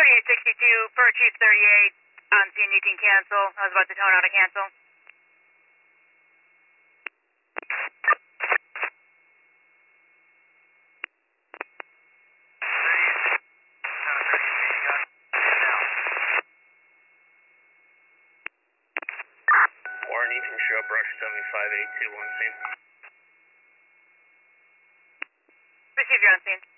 2862 per Chief 38 on scene, you can cancel. I was about to tone out a cancel. Warren Eastern show up, Roger 75821 scene. Receive, you're on scene.